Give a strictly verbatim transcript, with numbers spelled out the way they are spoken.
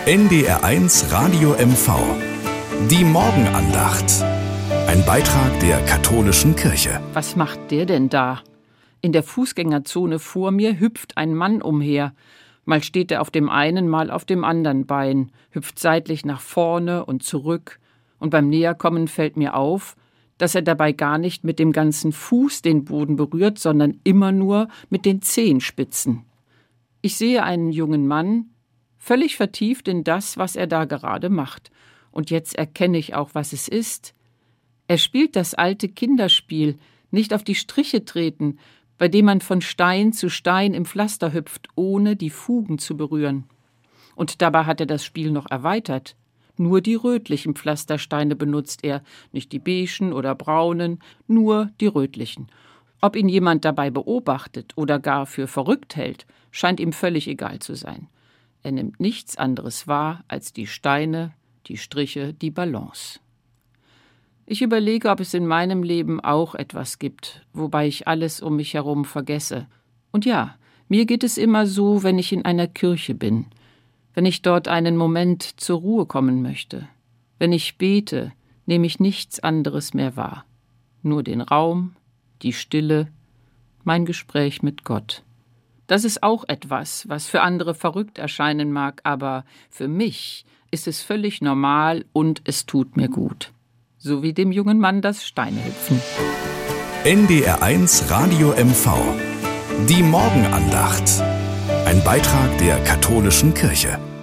N D R eins Radio M V. Die Morgenandacht. Ein Beitrag der katholischen Kirche. Was macht der denn da? In der Fußgängerzone vor mir hüpft ein Mann umher. Mal steht er auf dem einen, mal auf dem anderen Bein, hüpft seitlich nach vorne und zurück. Und beim Näherkommen fällt mir auf, dass er dabei gar nicht mit dem ganzen Fuß den Boden berührt, sondern immer nur mit den Zehenspitzen. Ich sehe einen jungen Mann, völlig vertieft in das, was er da gerade macht. Und jetzt erkenne ich auch, was es ist. Er spielt das alte Kinderspiel, nicht auf die Striche treten, bei dem man von Stein zu Stein im Pflaster hüpft, ohne die Fugen zu berühren. Und dabei hat er das Spiel noch erweitert. Nur die rötlichen Pflastersteine benutzt er, nicht die beigen oder braunen, nur die rötlichen. Ob ihn jemand dabei beobachtet oder gar für verrückt hält, scheint ihm völlig egal zu sein. Er nimmt nichts anderes wahr als die Steine, die Striche, die Balance. Ich überlege, ob es in meinem Leben auch etwas gibt, wobei ich alles um mich herum vergesse. Und ja, mir geht es immer so, wenn ich in einer Kirche bin, wenn ich dort einen Moment zur Ruhe kommen möchte. Wenn ich bete, nehme ich nichts anderes mehr wahr. Nur den Raum, die Stille, mein Gespräch mit Gott. Das ist auch etwas, was für andere verrückt erscheinen mag, aber für mich ist es völlig normal und es tut mir gut. So wie dem jungen Mann das Steinehüpfen. N D R eins Radio M V. Die Morgenandacht. Ein Beitrag der katholischen Kirche.